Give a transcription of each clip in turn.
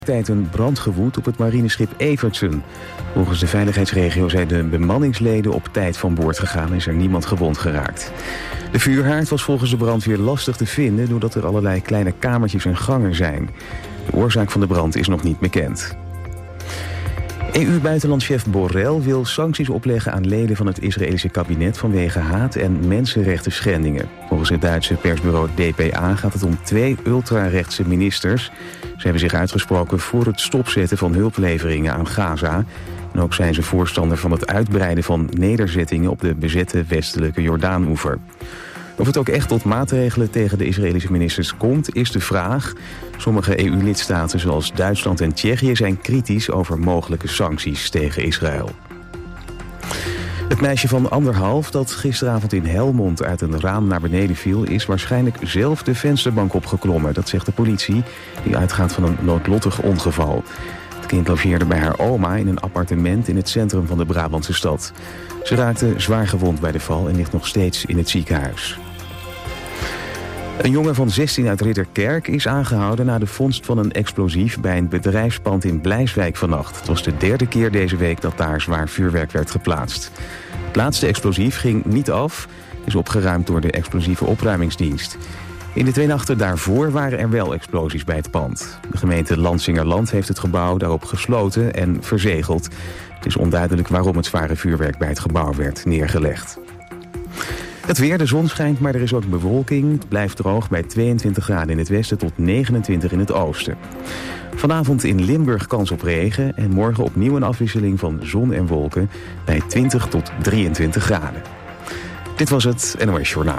Tijd een brand gewoed op het marineschip Evertsen. Volgens de veiligheidsregio zijn de bemanningsleden op tijd van boord gegaan en is er niemand gewond geraakt. De vuurhaard was volgens de brandweer lastig te vinden doordat er allerlei kleine kamertjes en gangen zijn. De oorzaak van de brand is nog niet bekend. EU-buitenlandchef Borrell wil sancties opleggen aan leden van het Israëlische kabinet vanwege haat- en mensenrechten schendingen. Volgens het Duitse persbureau DPA gaat het om 2 ultrarechtse ministers. Ze hebben zich uitgesproken voor het stopzetten van hulpleveringen aan Gaza. En ook zijn ze voorstander van het uitbreiden van nederzettingen op de bezette westelijke Jordaanoever. Of het ook echt tot maatregelen tegen de Israëlische ministers komt, is de vraag. Sommige EU-lidstaten zoals Duitsland en Tsjechië zijn kritisch over mogelijke sancties tegen Israël. Het meisje van 1,5 dat gisteravond in Helmond uit een raam naar beneden viel, is waarschijnlijk zelf de vensterbank opgeklommen. Dat zegt de politie, die uitgaat van een noodlottig ongeval. Het kind logeerde bij haar oma in een appartement in het centrum van de Brabantse stad. Ze raakte zwaar gewond bij de val en ligt nog steeds in het ziekenhuis. Een jongen van 16 uit Ridderkerk is aangehouden na de vondst van een explosief bij een bedrijfspand in Blijswijk vannacht. Het was de 3e keer deze week dat daar zwaar vuurwerk werd geplaatst. Het laatste explosief ging niet af, is opgeruimd door de explosieve opruimingsdienst. In de 2 nachten daarvoor waren er wel explosies bij het pand. De gemeente Lansingerland heeft het gebouw daarop gesloten en verzegeld. Het is onduidelijk waarom het zware vuurwerk bij het gebouw werd neergelegd. Het weer, de zon schijnt, maar er is ook bewolking. Het blijft droog bij 22 graden in het westen tot 29 in het oosten. Vanavond in Limburg kans op regen en morgen opnieuw een afwisseling van zon en wolken bij 20 tot 23 graden. Dit was het NOS Journaal.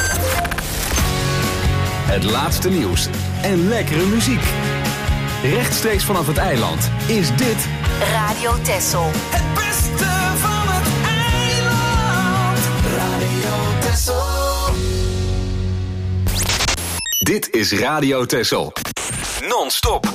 Het laatste nieuws en lekkere muziek. Rechtstreeks vanaf het eiland is dit Radio Texel. Het beste van het eiland. Radio Texel. Dit is Radio Texel. Non-stop.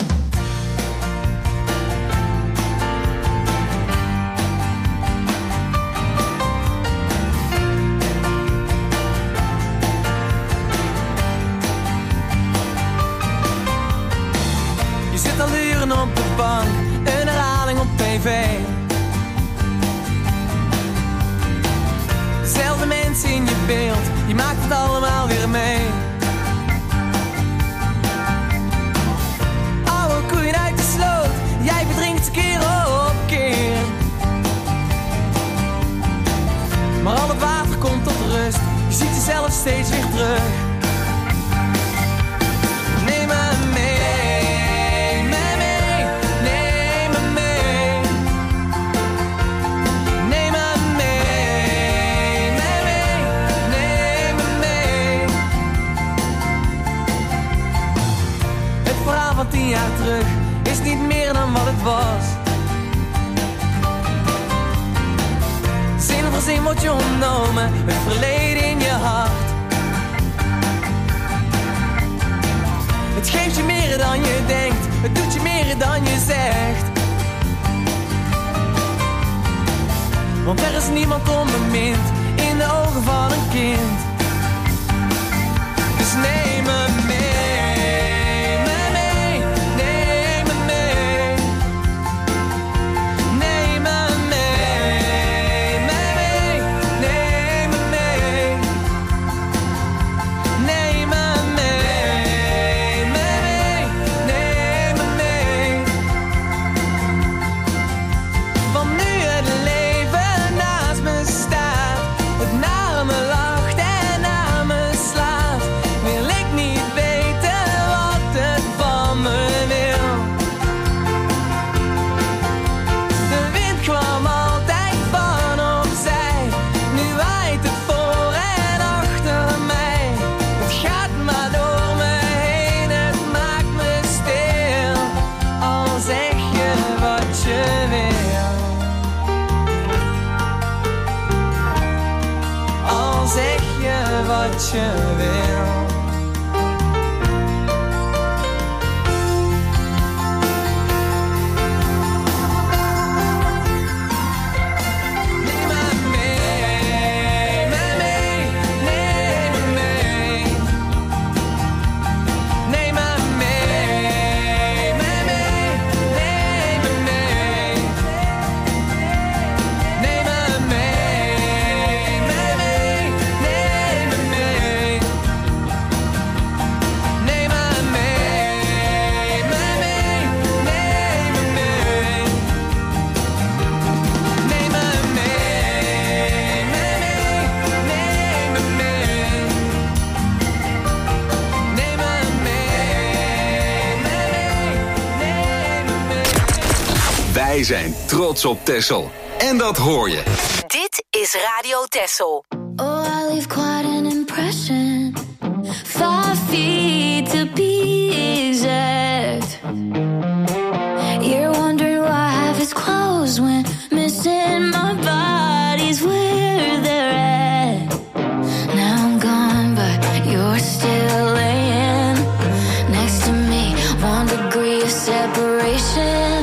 Je zit al uren op de bank, een herhaling op tv. Dezelfde mensen in je beeld, je maakt het allemaal weer mee. Oude koeien uit de sloot, jij verdrinkt keer op keer. Maar al het water komt tot rust, je ziet jezelf steeds weer terug. Neem me mee. Van 10 jaar terug is niet meer dan wat het was. Zin voor zin wordt je ontnomen, het verleden in je hart. Het geeft je meer dan je denkt, het doet je meer dan je zegt. Want er is niemand onbemind in de ogen van een kind. Dus neem me mee. Wat je wil. Wij zijn trots op Texel. En dat hoor je. Dit is Radio Texel. Oh, I leave quite an impression. 5 feet to be exact. You're wondering why half is closed when missing my body's where they're at. Now I'm gone, but you're still laying next to me. 1 degree of separation.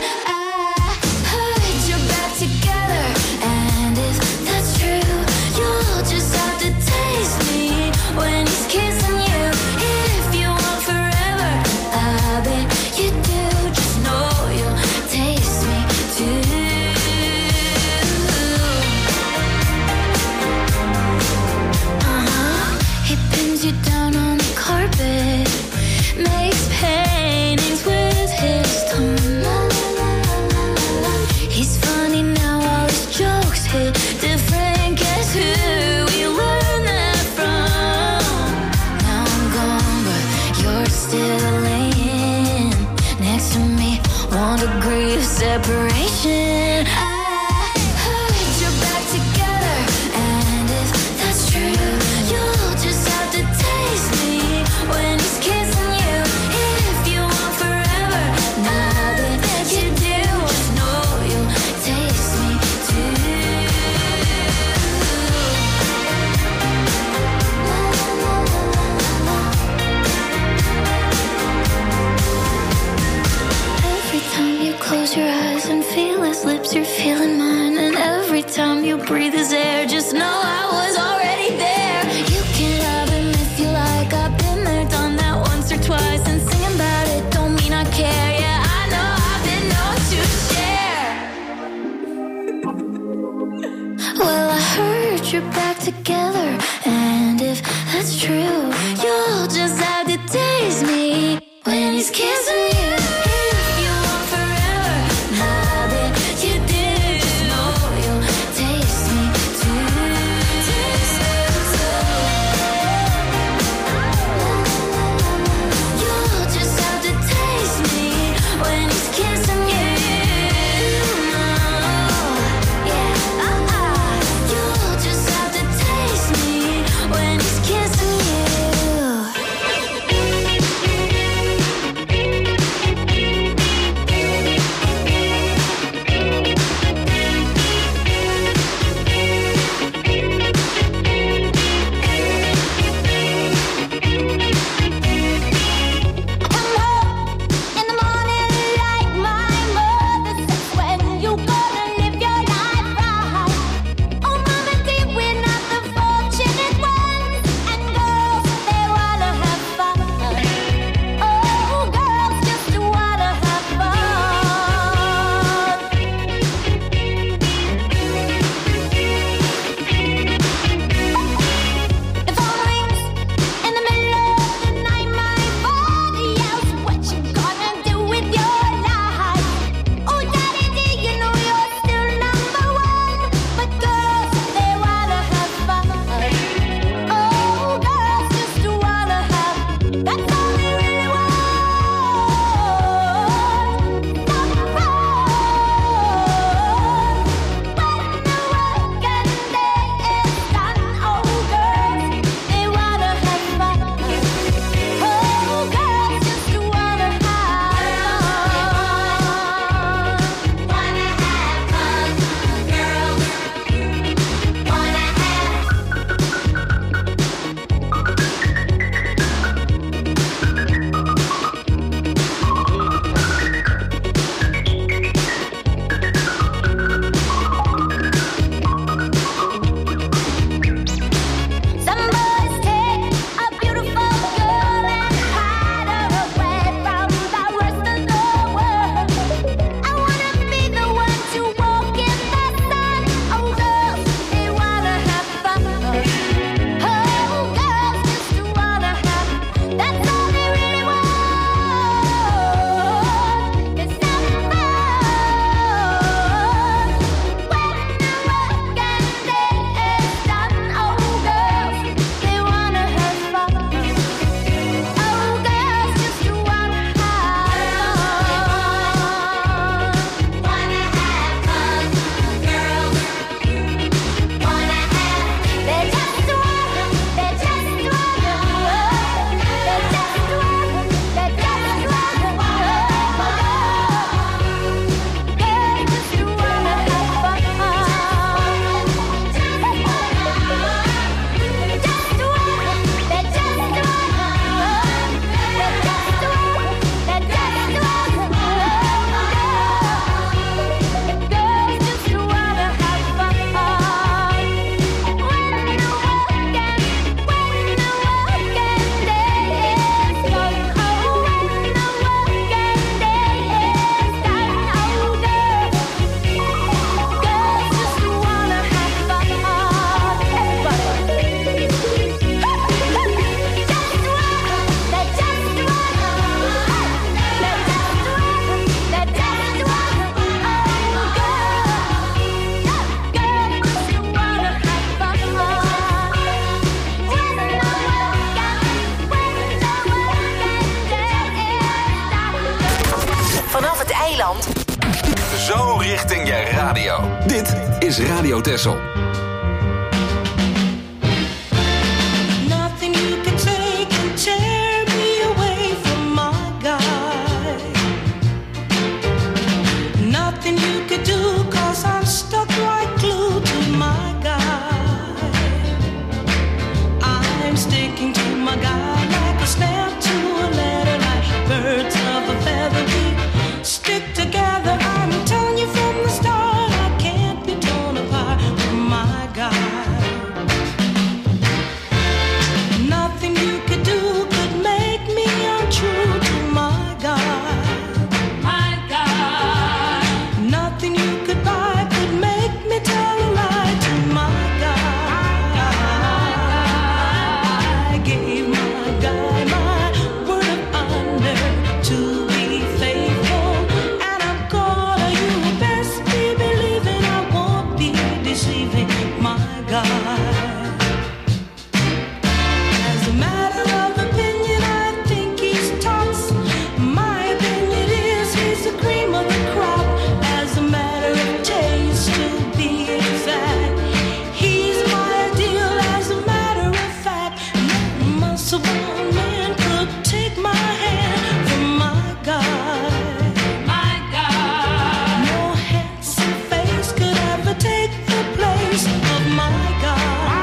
Separation. I heard you're back together, and if that's true, you'll just have to taste me when he's kissing you. If you want forever, now that you do, just know you'll taste me too. Every time you close your eyes and feel his lips, you're feeling mine. And every time you breathe his air, just know I was already there. You can love him if you like. I've been there, done that once or twice. And singing about it don't mean I care. Yeah, I know I've been known to share. Well, I heard you're back together, and if that's true, you'll just have to taste me when he's kissing you. Taste stand? Zo richting je radio. Dit is Radio Texel. Nothing you can take can tear me away from my guy. Nothing you could do, 'cause I'm stuck like glue to my guy. I'm sticking to my guy like a snap to a letter, like birds of a feather. We stick together. I'm telling you from the start, I can't be torn apart from my guy. Nothing you could do could make me untrue to my guy. My guy. Nothing you could buy could make me tell a lie to my guy. I gave my guy my word of honor to be faithful, and I'm gonna, you best be believing I won't be deceiving my guy. As a matter of opinion, I think he's tops. My opinion is he's the cream of the crop. As a matter of taste, to be exact, he's my ideal. As a matter of fact, no muscle-bound man could take my hand from my guy. My guy. No handsome face could ever take the place of my guy.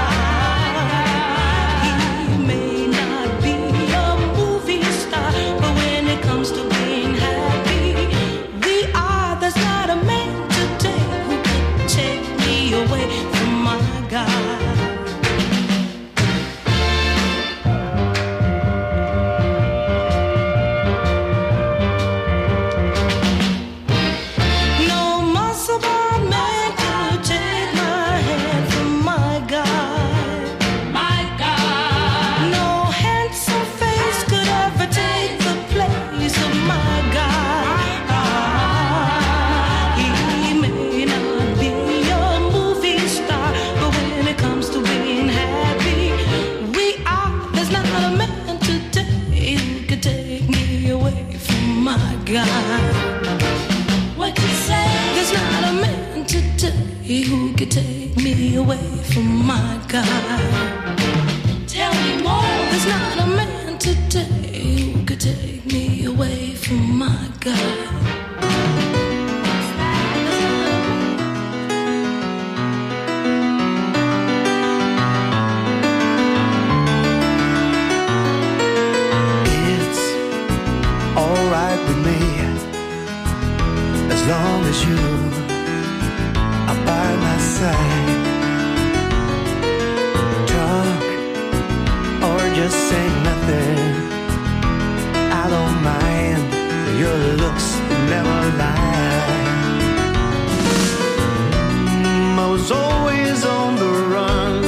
He may not be a movie star, but when it comes to being happy, we are. There's not a man today who could take me away from my guy. No muscle-bound man could take my hand from my guy. My guy. No handsome face could ever take the place of my guy. He may not be a movie star, but when it comes to being happy, we are. There's not a man today who could take me away from my guy. What you say? There's not a man today who could take me away from my guy. Tell me more. There's not a man today who could take me away from my guy. It's alright with me as long as you are by my side. Talk or just say nothing, I don't mind. Your looks never lie. I was always on the run,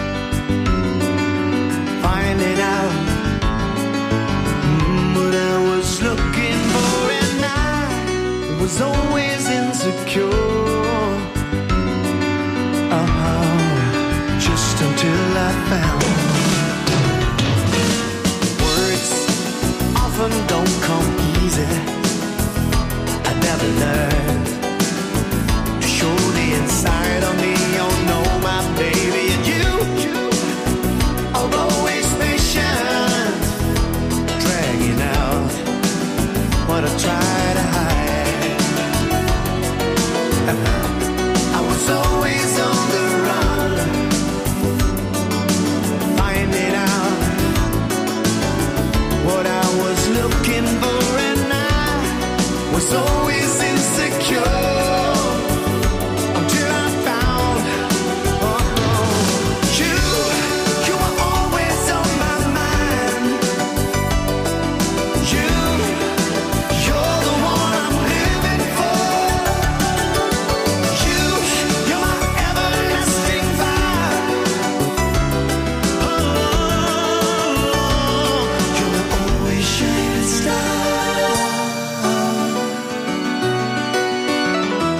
finding out what I was looking for, and I was always insecure. Just until I found words often don't come easy. I never learned to show the inside of me. Oh no, my baby, and you are always patient, dragging out what I try to hide. I was always on the run, finding out what I was looking for, and I was always insecure until I found you. You were always on my mind. You're the one I'm living for. You're my everlasting fire. You're the always shining star.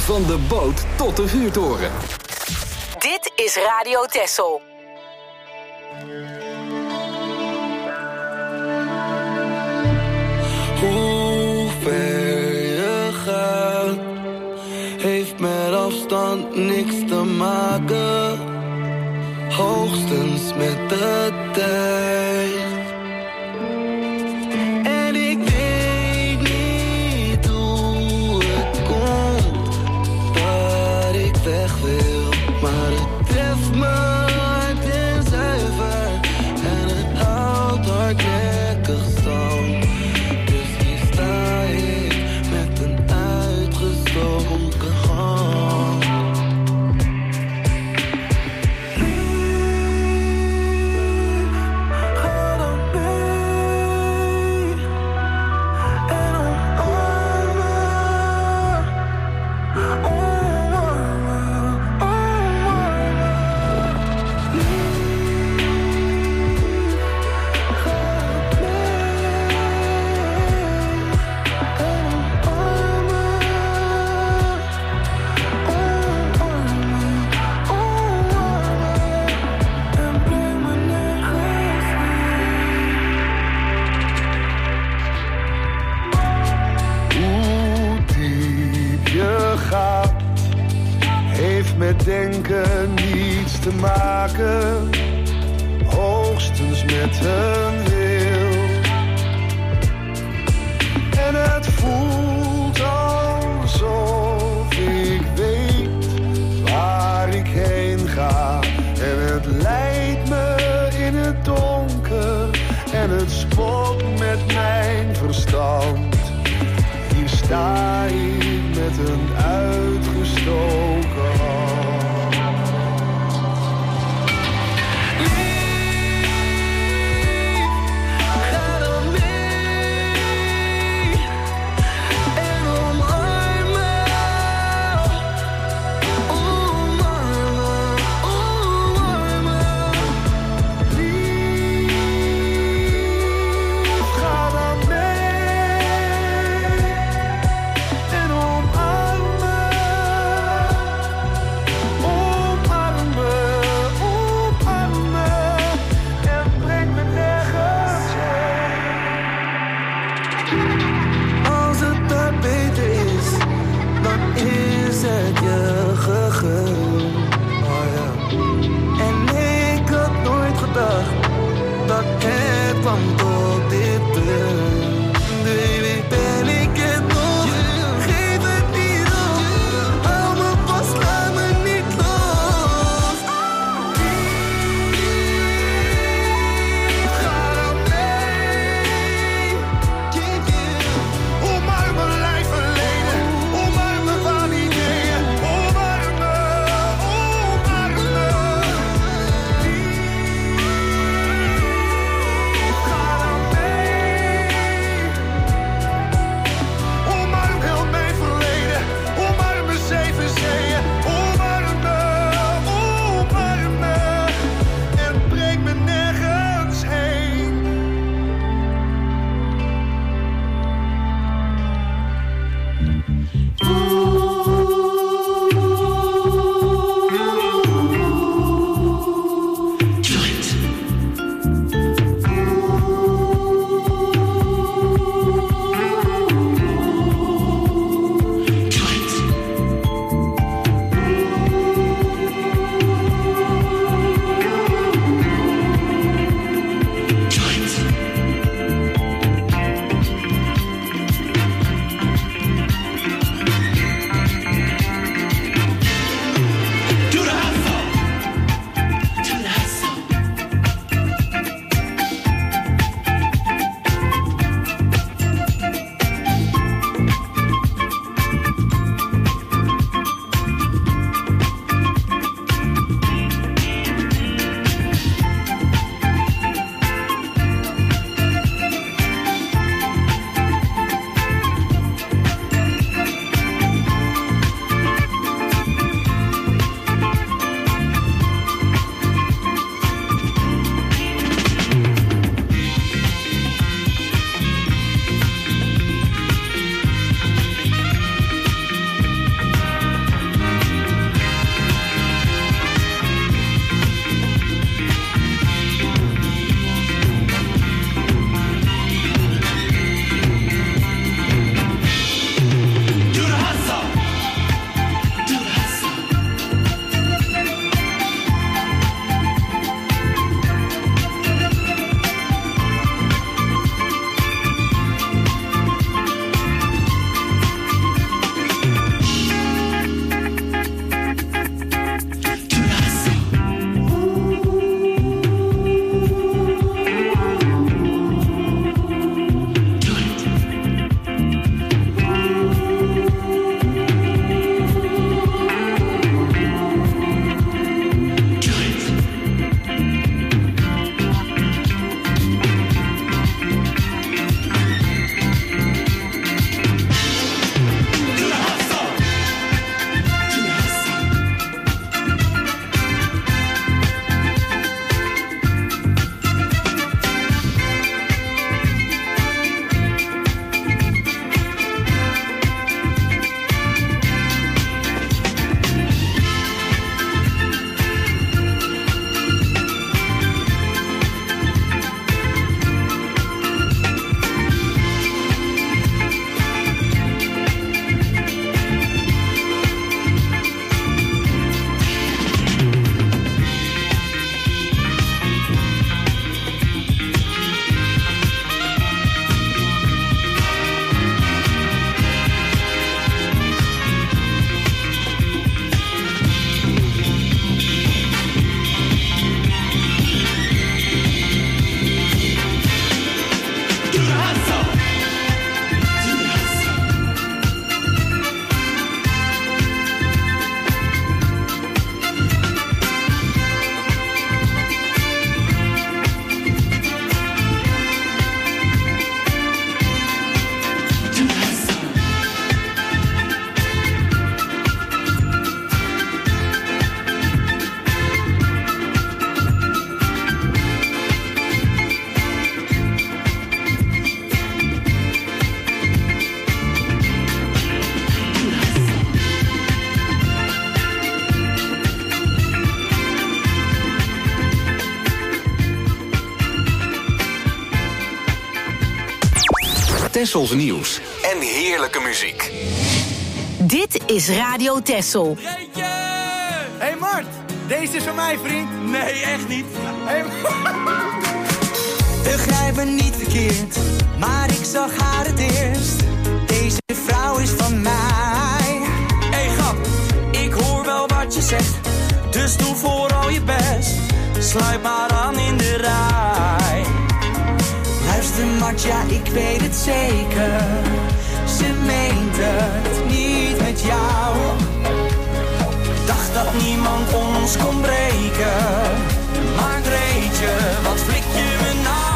Van de boot tot de vuurtoren. Dit is Radio Texel. Hoe ver je gaat, heeft met afstand niks te maken. Hoogstens met de tijd. En ik weet niet hoe het komt dat ik weg wil. Maar het treft me hard en zuiver. En het houdt hardnekkig stand. Dus hier sta ik met een uitgestoken hand. Ga dan mee en omarm me. Hoe diep je gaat, heeft met denken niets te maken, hoogstens met een wil. En het voelt alsof ik weet waar ik heen ga. En het leidt me in het donker en het spot met mijn verstand. Hier sta ik met een uitgestoken hand. Lief, ga dan mee en omarm me. Omarm me, omarm me. Lief, ga dan mee en omarm me. Omarm me, omarm me. En breng me nergens heen. Als het daar beter is, dan is het je gegund. Oh ja. En ik had nooit gedacht dat het kwam tot dit punt. Baby, ben ik het nog? Geef het niet op. Hou me vast, laat me niet los. Ga dan mee. Omarm mijn lijf verleden. Omarm me van ideeën. Omarm me, omarm me. Ga dan mee. Tessels nieuws en heerlijke muziek. Dit is Radio Tessel. Reetje! Hey Mart, deze is van mij, vriend. Nee, echt niet. Hey, begrijp me niet verkeerd, maar ik zag haar het eerst. Deze vrouw is van mij. Hey grap, ik hoor wel wat je zegt, dus doe vooral je best. Sluit maar aan in de rij. Luister Mart, ja ik weet het zeker. Ze meent het niet met jou. Dacht dat niemand ons kon breken. Maar Greetje, wat flik je me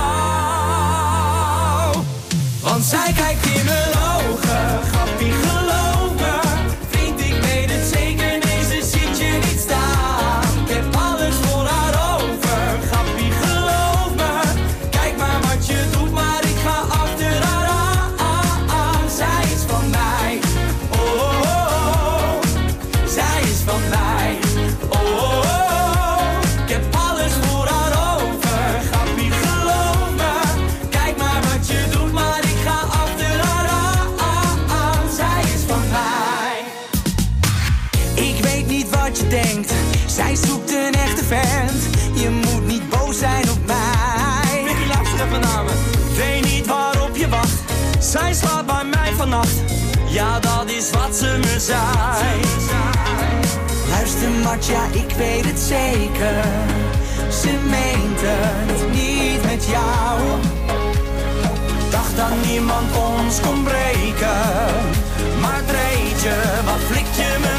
nou? Want zij kijkt in mijn ogen. Grappie, geloof me. Vriend, ik weet het zeker. Nee, ze ziet je niet staan. Ik heb alles voor haar over. Grappie, geloof me. Kijk maar wat je doet, maar ik ga achter haar aan. Zij is van mij. Oh, oh, oh. Zij is van mij. Oh, oh, oh. Ik heb alles voor haar over. Grappie, geloof me. Kijk maar wat je doet, maar ik ga achter haar aan. Zij is van mij. Ik weet niet wat je denkt. Zij zoekt een echte vent. Je moet niet boos zijn op mij. Mickey, luister even naar me. Weet niet waarop je wacht. Zij slaapt bij mij vannacht. Ja, dat is wat ze me zei. Luister Mart, ja ik weet het zeker. Ze meent het niet met jou. Dacht dat niemand ons kon breken. Maar Dreetje, wat flik je me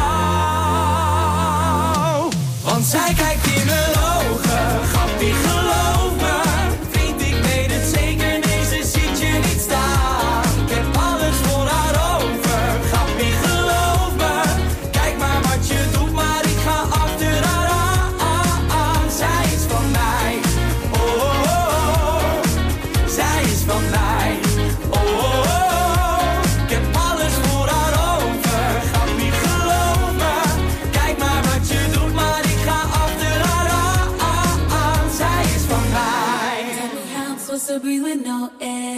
nou? Want zij kijkt in mijn ogen. Grappie, geloof me. Vriend, ik weet het zeker. Nee, ze ziet je niet staan. Ik heb alles voor haar over. Grappie, geloof me. Kijk maar wat je doet, maar ik ga achter haar aan. Zij is van mij. Oh, oh, oh. Zij is van mij. Oh, oh, oh. Ik heb alles voor haar over. Grappie, geloof me. Kijk maar wat je doet, maar ik ga achter haar aan. Zij is van mij. Tell me how I'm supposed to breathe with no air.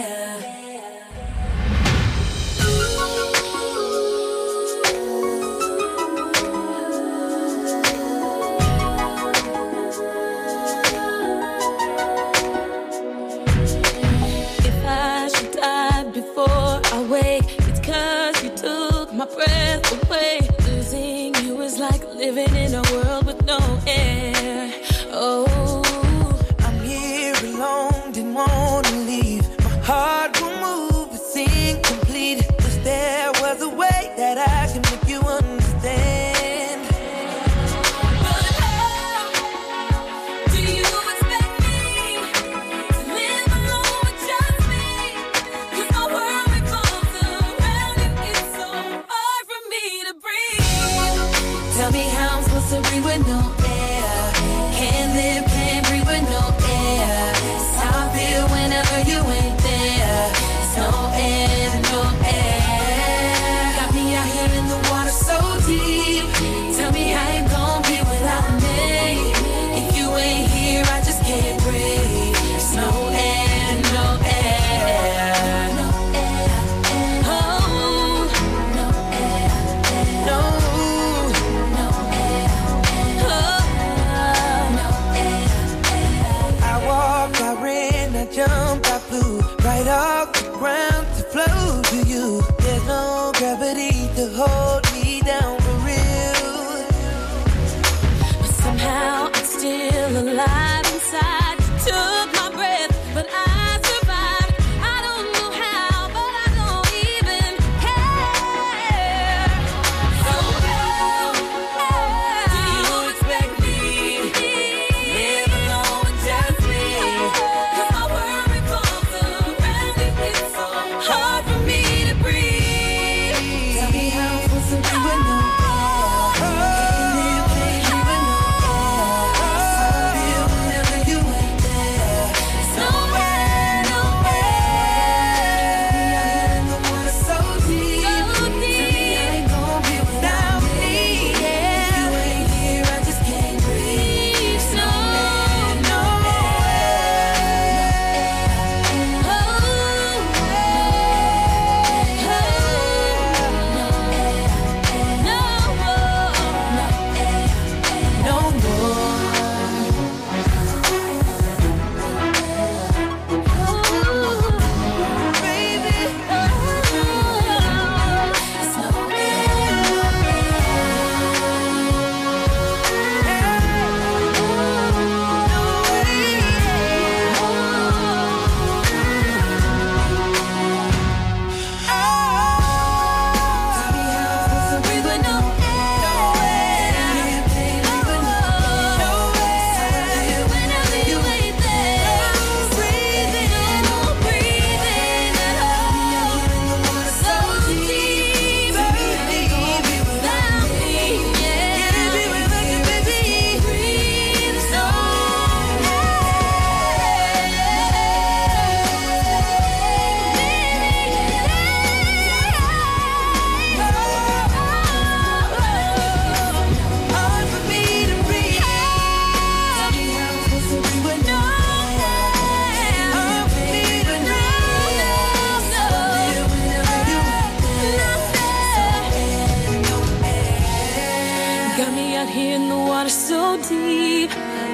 If I should die before I wake, it's 'cause you took my breath away. Losing you is like living in a world with no air. Oh, I'm here alone, didn't wanna leave. My heart will move, it's incomplete. If there was a way that I can make you understand. but how do you expect me to live alone with just me? 'Cause my world revolves around you. It's so hard for me to breathe. Tell me how I'm supposed to breathe with no air. Can't live, can't breathe with no air. It's how I feel whenever you ain't there. It's no air, no air. Got me out here in the water so deep. Tell me how you gon' be without me. If you ain't here, I just can't breathe. It's no air, no air. No air, Oh, no air, no, no air, oh, no air. I walked, I ran, I jumped, I flew right off the ground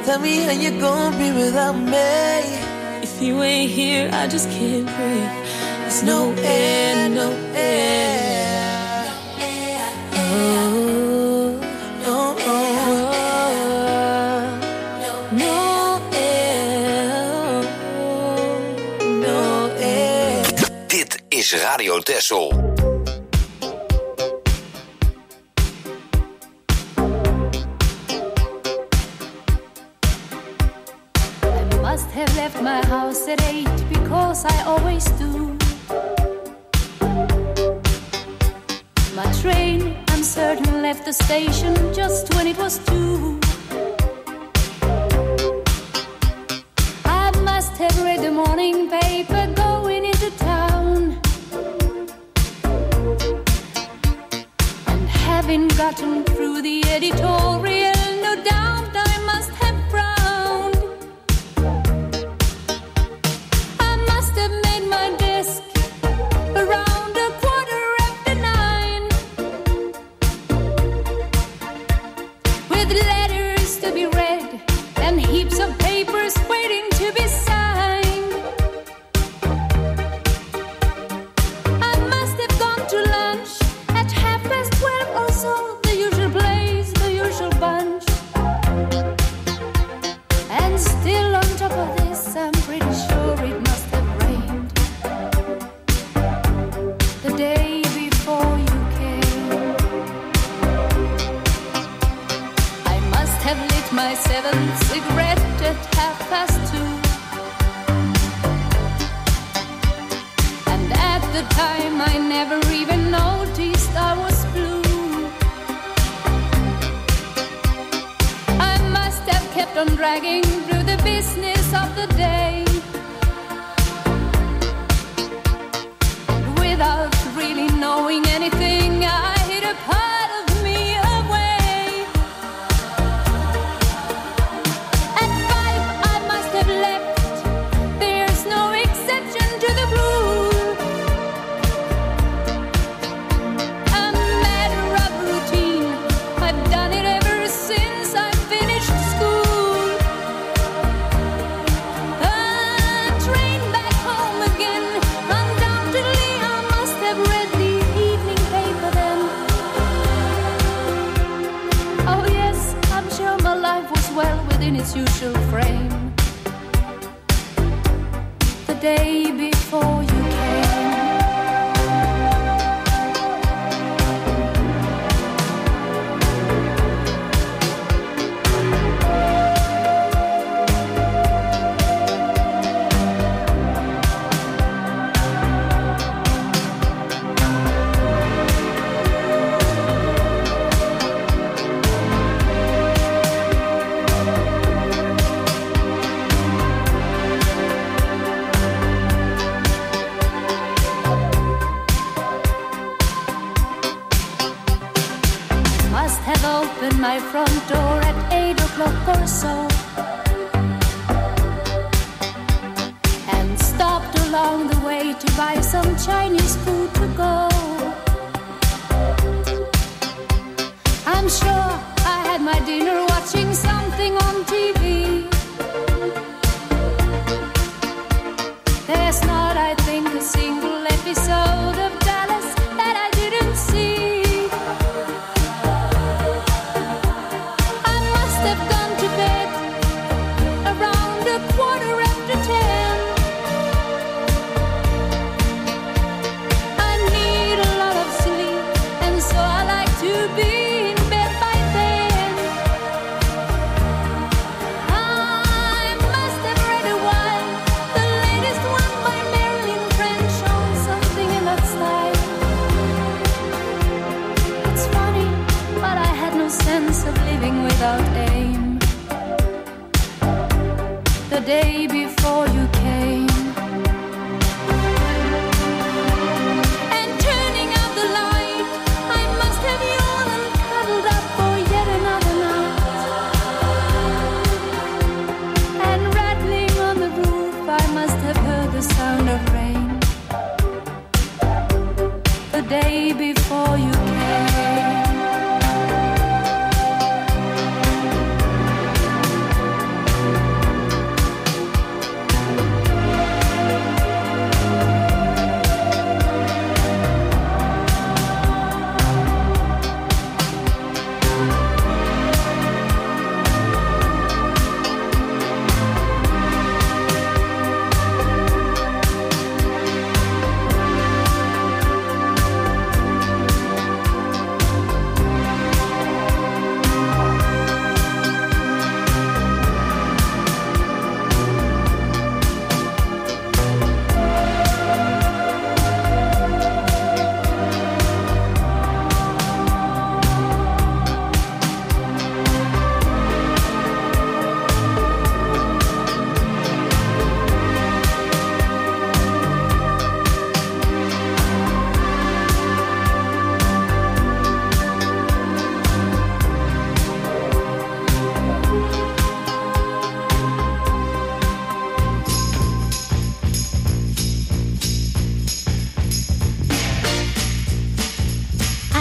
Tell me how you gonna be without me. If you ain't here, I just can't breathe. There's no air, no air. Oh, no, no air, no air. Dit is Radio Texel. Must have left my house at 8 because I always do. My train, I'm certain, left the station just when it was 2. I must have read the morning paper going into town, and having gotten through the editorial, no doubt I must have frowned. I must have made my desk around 9:15, with letters to be read and heaps of papers waiting to be signed. I must have gone to lunch at 12:30 or so, the usual place, the usual bunch. And still on top of this, I'm pretty sure it must have rained the day before you came. I must have lit my 7th cigarette at 2:30. And at the time I never even noticed I was blue. I must have kept on dragging through the business of the day, without really knowing anything. I hid a part of me away. At 5 I must have left. There's no exception to the rule. A matter of routine. I've done it ever since I finished school. A train back home again. Undoubtedly I must have read the evening paper then. Oh yes, I'm sure my life was well within its usual frame the day before you came. Must have opened my front door at 8 o'clock or so, and stopped along the way to buy some Chinese food to go. I'm sure I had my dinner watching something on TV. There's not, I think, a single episode of Dallas that I didn't see. I must have gone to bed around 10:15. I need a lot of sleep, and so I like to be in bed by then. I must have read a while, the latest one by Marilyn French, or something in that style. It's funny, but I had no sense of living without aim the day before you came. And turning out the light, I must have yawned and cuddled up for yet another night. And rattling on the roof, I must have heard the sound of rain the day before you came.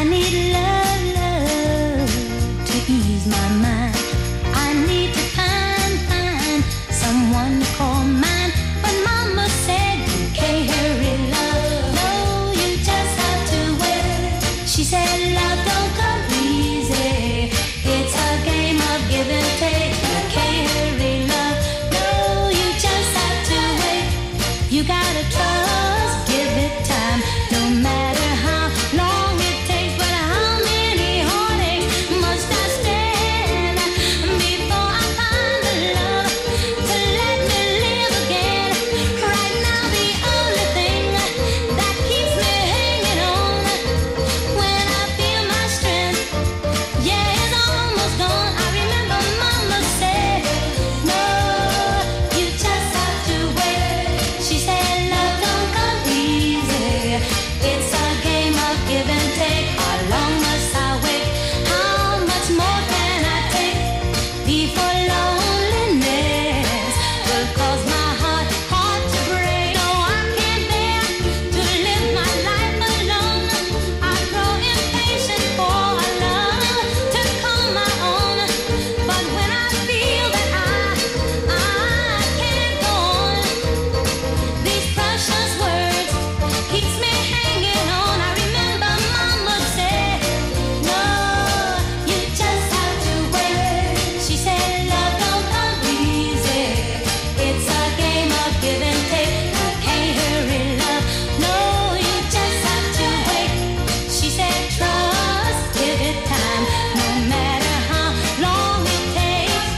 I need love, love to ease my mind. I need to find someone to call mine. But mama said you can't hurry love. No, you just have to wait. She said love don't come easy. It's a game of give and take. You can't hurry love. No, you just have to wait. You gotta trust, give it time. No matter how long it takes, but how many heartaches must I stand before I find the love to let me live again? Right now, the only thing that keeps me hanging on when I feel my strength, yeah, it's almost gone. I remember mama said, no, you just have to wait. She said love don't come easy. It's a game of give and take. How long must I wait? How much more can I take before loneliness will cause my heart to break? No, I can't bear to live my life alone. I grow impatient for a love to call my own. But when I feel that I can't go on, these precious words keeps me hanging on. I remember mama said, no, you just have to wait. She said love don't come easy. It's a game of give and take. You can't hurry love. No, you just have to wait. She said trust, give it time. No matter how long it takes.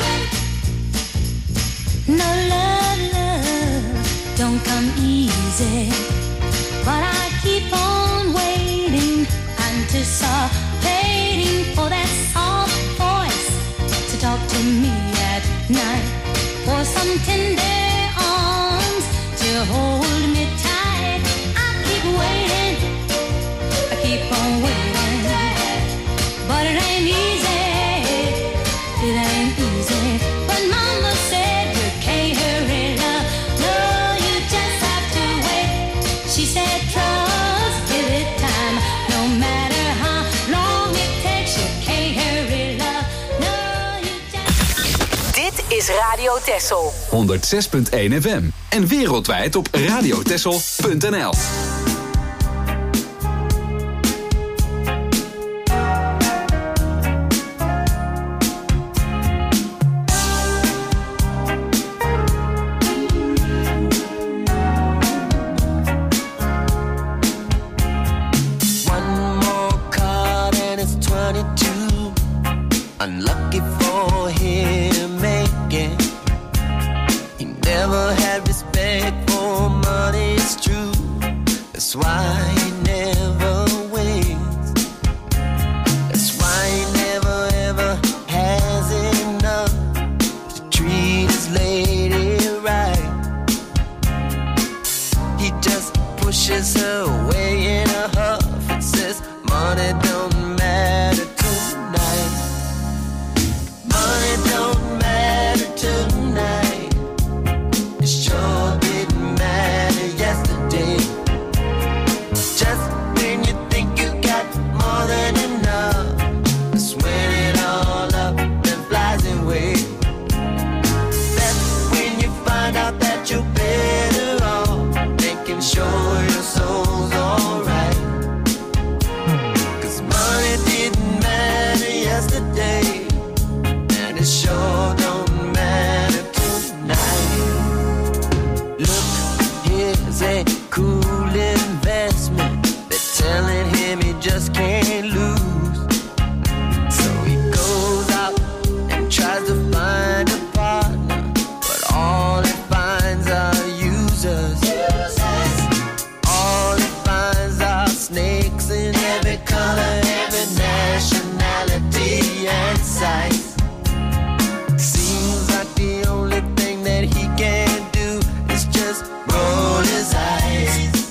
No love, love don't come easy. But I keep on waiting, anticipating for that soft voice to talk to me at night, for some tender arms to hold me tight. I keep waiting, I keep on waiting, but it ain't easy, it ain't easy. But mama said you can't hurry love. No, you just have to wait. She said trust, give it time. No matter how long it takes, you can't hurry love. No, you just... Dit is Radio Texel. 106.1 FM. En wereldwijd op radiotexel.nl. One more card and it's 22. Unlucky for him making. He never had respect for money, it's true. That's why he never wins. That's why he never ever has enough to treat his lady right. He just pushes her away in a huff and says, money don't matter tonight. Money don't matter tonight. It sure didn't matter yesterday. Just when you think you got more than enough, that's when it all up and flies away. That's when you find out that you're better off thinking sure your soul's alright. 'Cause money didn't matter yesterday, and it sure don't matter tonight. Look, here's a cool investment. They're telling him he just can't lose. So he goes out and tries to find a partner, but all he finds are users. All he finds are snakes in every color, every nationality and size. Seems like the only thing that he can do is just roll his eyes.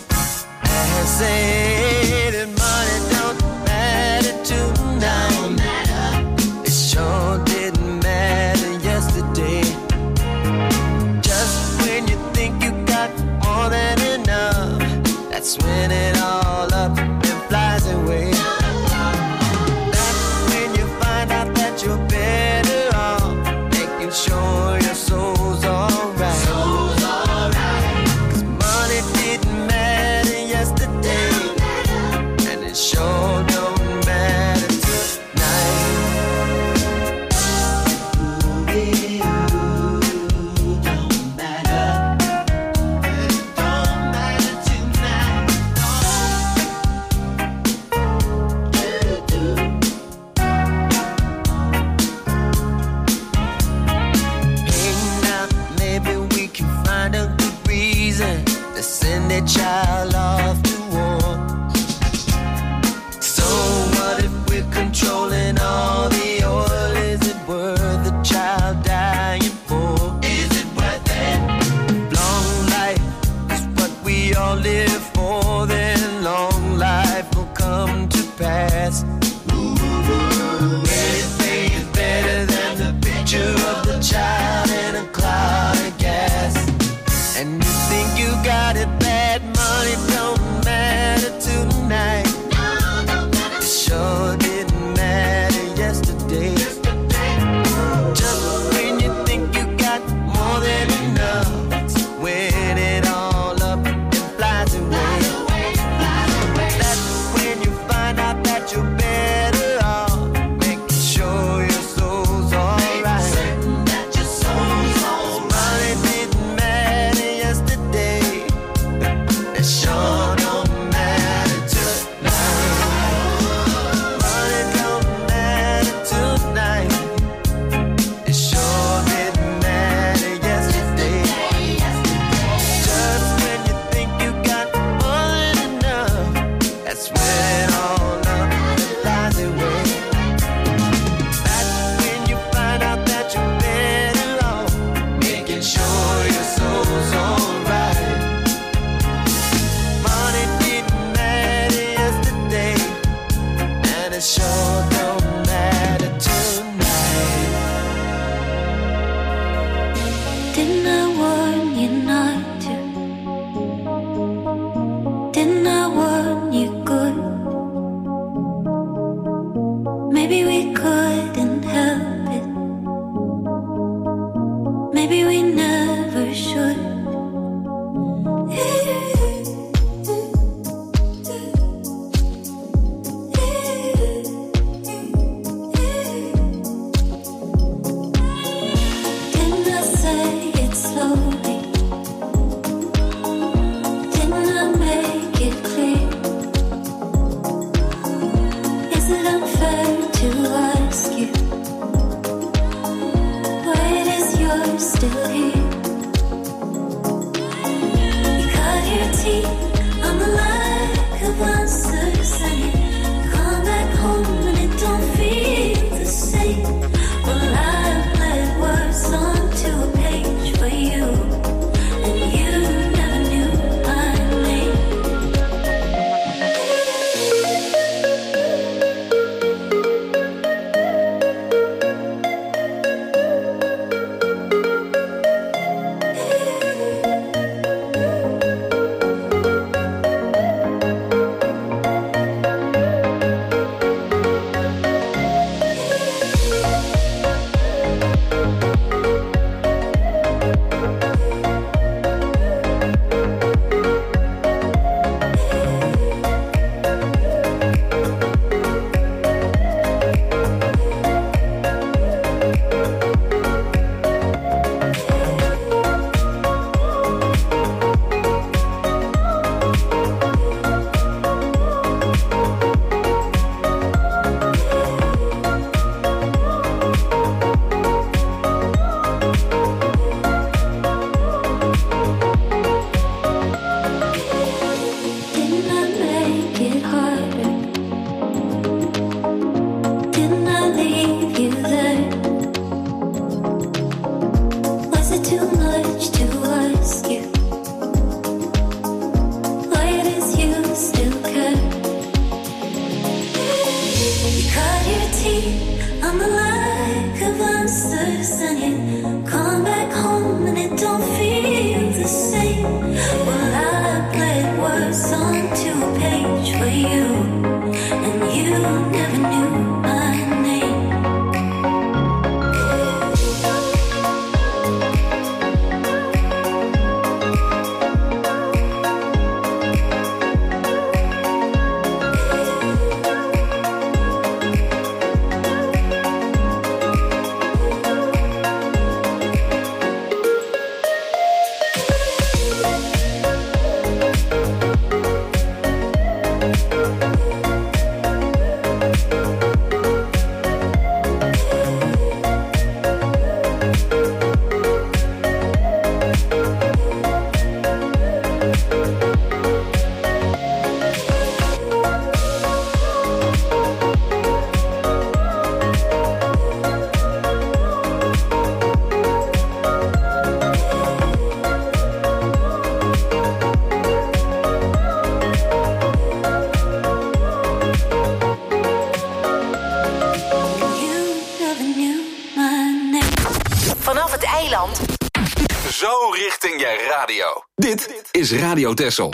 to send their child off to war. So what if we're controlling all the oil? Is it worth a child dying for? Is it worth it? Long life is what we all live for, then long life will come to pass. Anything is better than the picture of the child in a cloud of gas. And you think you got it bad, money don't matter tonight. It sure didn't matter yesterday. Just when you think you got more than enough, it's when it all up and flies away. That's when you find out that you're better off making sure your soul's alright. Certain that your soul's alright. Money didn't matter yesterday. It sure don't matter tonight. Money don't matter tonight. It sure didn't matter yesterday. Just when you think you got more than enough, that's when all up flies away. That's when you find out that you're better off making sure your soul's alright. Money didn't matter yesterday, and it sure don't matter tonight. Didn't I warn you not to? Didn't I warn you good? Maybe we couldn't help it. Maybe we never should. Didn't I say it slowly? Didn't I make it clear? Is it unfair to ask you why it is you're still here? You cut your teeth on the lack of answers, and you come back home and it don't feel the same. Well, I played words onto a page for you, and you never knew my name. Didn't I make it harder? Didn't I leave you there? Was it too much to ask you why it is you still care? You cut your teeth on the lack of answers, and you come back home and it don't feel the same. Well, I played words onto a page for you, and you never knew my name. is Radio Texel.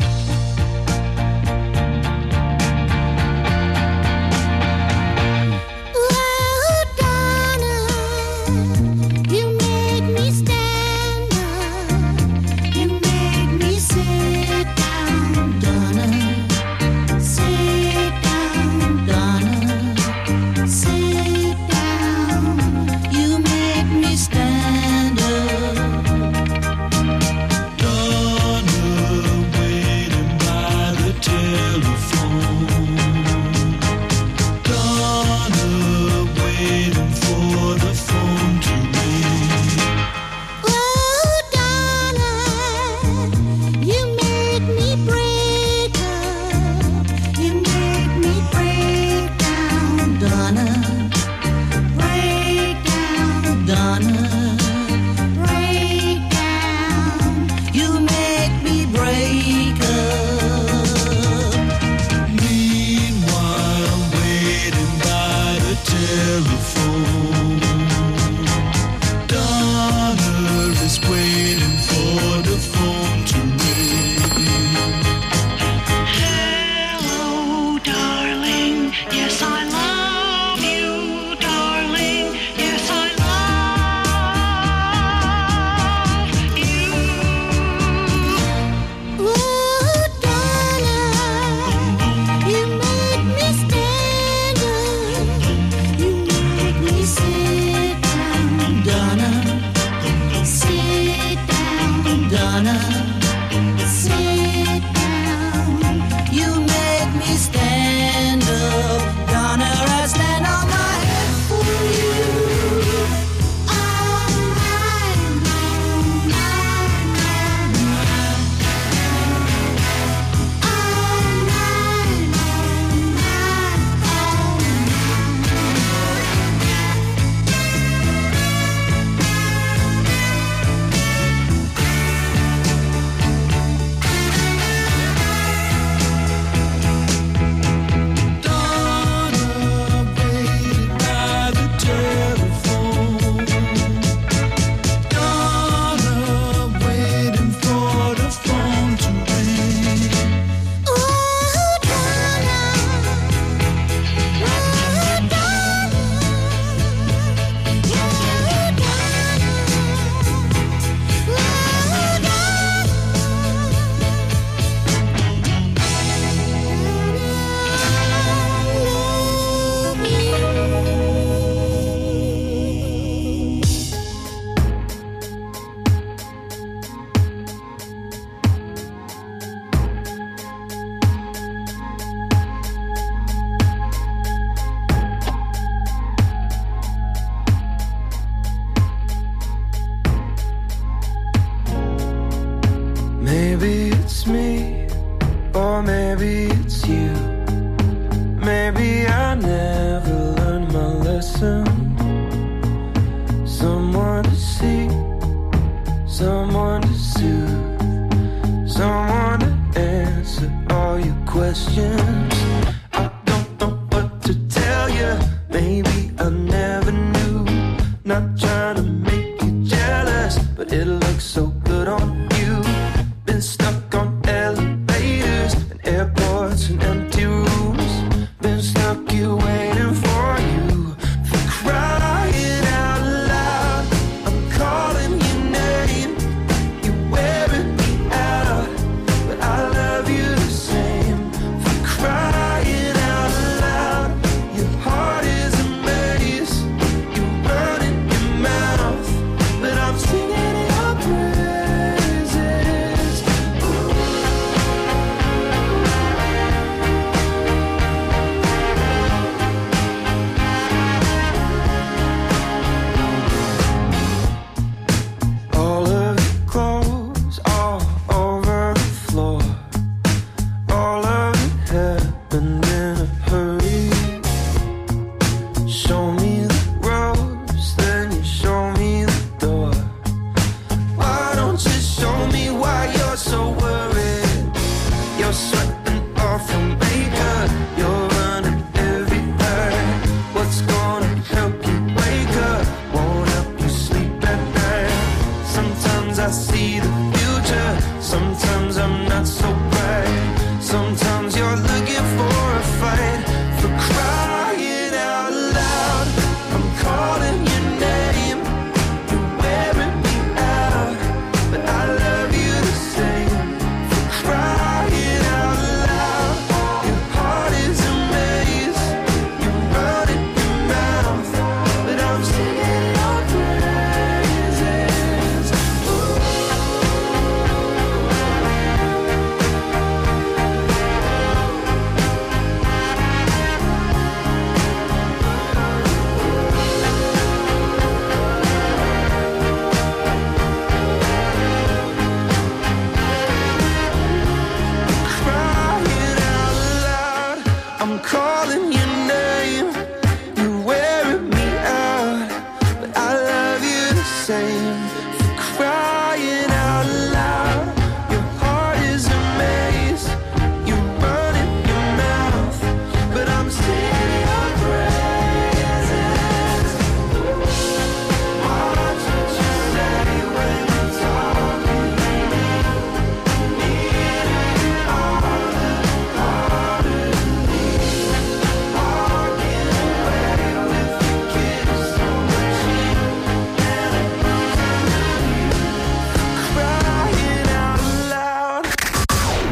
Cry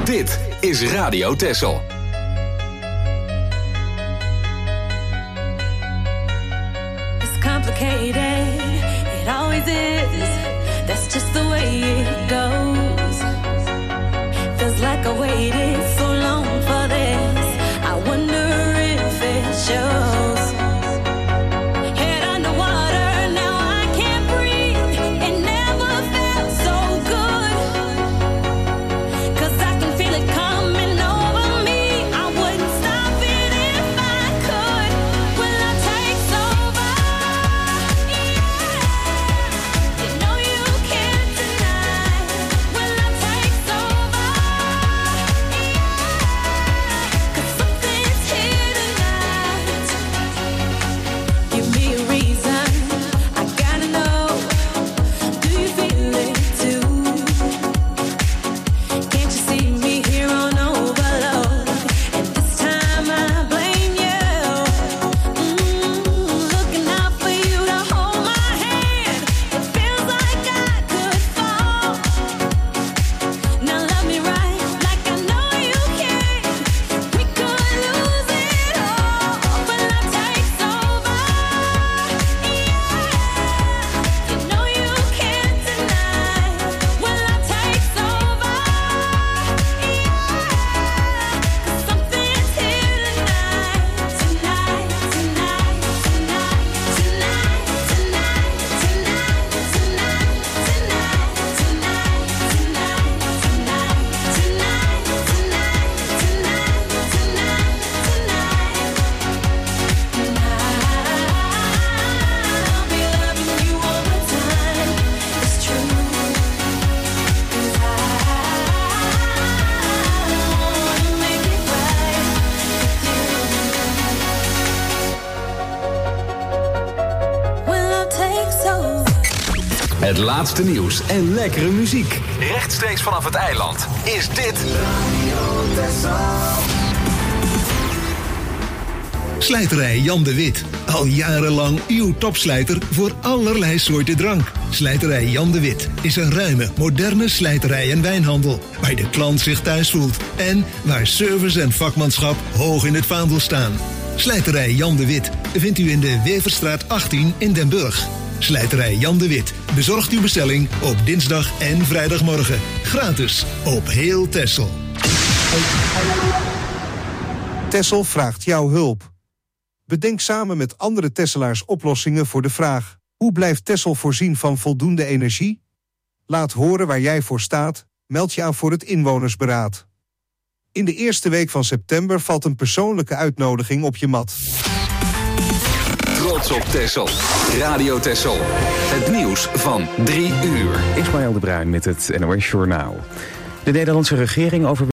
Dit is Radio Texel. It's complicated, it always is. That's just the way it goes. Feels like I waited so long for this. I wonder if it shows. Head underwater, now I can't breathe. It never felt so good. 'Cause I can feel it coming over me. I wouldn't stop it if I could. Will I take over? Yeah. You know you can't deny. Will I take over? Yeah. 'Cause something's here tonight. Give me a reason. I gotta know. Do you feel it too? Can't you see me here on overload? And this time I blame you. Looking out for you to hold my hand. It feels like I could fall. Now love me right, like I know you can. We could lose it all. Will I take over? Yeah. You know you can't deny. Will I take over? Yeah. 'Cause something's here tonight. Tonight, tonight, tonight, tonight, tonight, tonight, tonight, tonight, I'll be loving you all the time. It's true. 'Cause I wanna make it right with you. Will I take so? Het laatste nieuws en lekkere muziek. Rechtstreeks vanaf het eiland is dit Slijterij Jan de Wit. Al jarenlang uw topslijter voor allerlei soorten drank. Slijterij Jan de Wit is een ruime, moderne slijterij en wijnhandel. Waar de klant zich thuis voelt. En waar service en vakmanschap hoog in het vaandel staan. Slijterij Jan de Wit vindt u in de Weverstraat 18 in Den Burg. Slijterij Jan de Wit bezorgt uw bestelling op dinsdag en vrijdagmorgen. Gratis op heel Texel. Texel vraagt jouw hulp. Bedenk samen met andere Tesselaars oplossingen voor de vraag: hoe blijft Texel voorzien van voldoende energie? Laat horen waar jij voor staat. Meld je aan voor het inwonersberaad. In de eerste week van september valt een persoonlijke uitnodiging op je mat. Trots op Texel. Radio Texel. Het nieuws van 3 uur. Ismaël de Bruin met het NOS Journaal. De Nederlandse regering over